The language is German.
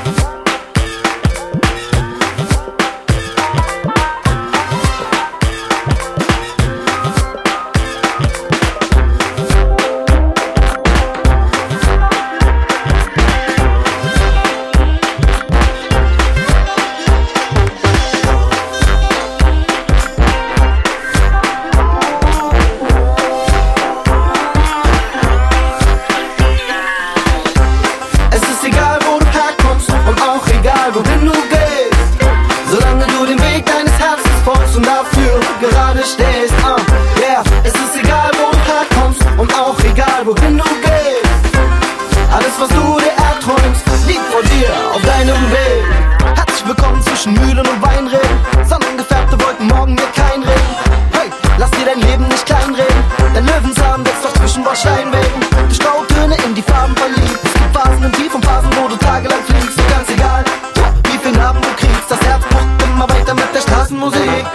Wohin du gehst, solange du den Weg deines Herzens folgst und dafür gerade stehst. Yeah, es ist egal, wo du herkommst und auch egal, wohin du gehst. Alles, was du dir erträumst, liegt vor dir auf deinem Weg. Herzlich willkommen zwischen Mühlen und Weinreben. Sonnengefärbte Wolken, morgen wird kein Regen. Hey, lass dir dein Leben nicht kleinreden. Dein Löwenzahn wächst doch zwischen Bordsteinwegen. Die Stautöne in die Farben verliebt. Es gibt Phasen im Tief und Phasen, wo du tagelang fliegst. Und ganz egal, wie viel Narben du kriegst, das Herz pocht immer weiter mit der Straßenmusik.